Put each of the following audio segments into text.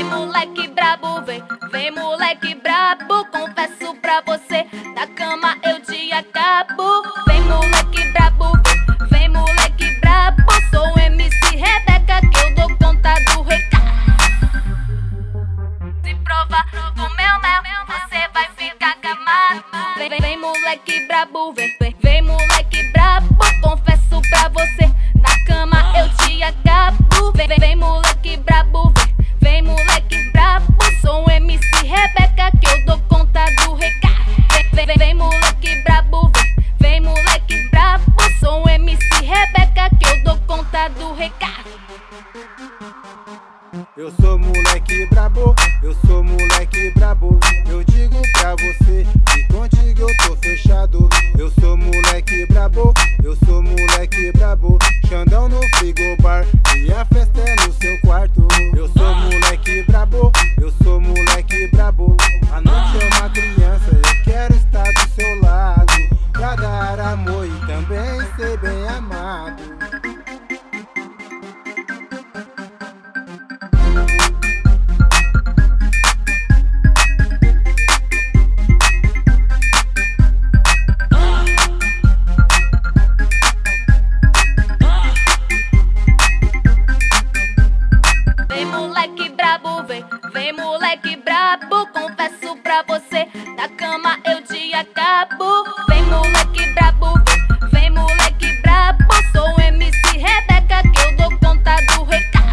moleque brabo, vem moleque brabo. Confesso pra você, da cama eu te acabo. Vem moleque brabo, vem moleque brabo. Sou MC Rebeca que eu dou conta do recado. Se provar do meu mel, você vai ficar gamado. Vem moleque brabo, vem moleque brabo. Confesso pra você, na cama eu te acabo. Vem moleque brabo, vem moleque brabo. Sou MC Rebeca que eu dou conta do recado. Vem moleque brabo, vem moleque brabo. Sou MC Rebeca que eu dou conta do recado. Eu sou moleque brabo, eu sou moleque brabo. Eu digo pra você que contigo eu tô fechado. Eu sou moleque brabo, eu sou moleque brabo. Xandão no frigobar e a festa é no seu quarto. Eu sou moleque brabo, eu sou moleque brabo. A noite é uma criança, eu quero estar do seu lado, pra dar amor e também ser bem amado. Vem moleque brabo, confesso pra você, da cama eu te acabo. Vem moleque brabo, vem moleque brabo. Sou MC Rebeca que eu dou conta do recado.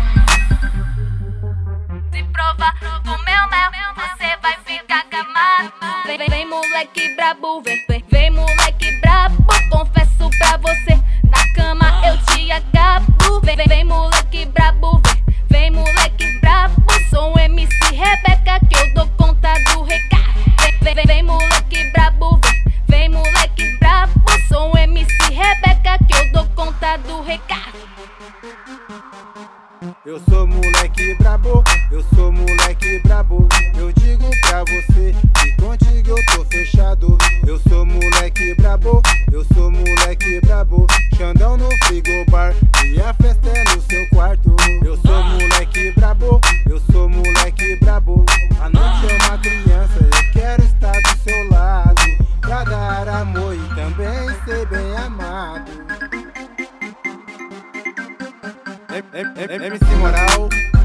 Se provar do meu mel, você vai ficar gamado. Vem moleque brabo, vem moleque brabo. Confesso pra você, da cama eu te acabo. Vem moleque brabo, vem moleque brabo. Sou MC Rebeca que eu dou conta do recado. Vem moleque brabo, vem moleque brabo. Sou MC Rebeca que eu dou conta do recado. Eu sou moleque brabo, eu sou moleque brabo. Eu digo pra você que contigo eu tô fechado. Eu sou moleque brabo, eu sou moleque brabo. Xandão no frigobar e a festa é no seu quarto. Eu sou moleque brabo, eu sou moleque brabo. A noite é uma criança, eu quero estar do seu lado, pra dar amor e também ser bem amado. MC Moral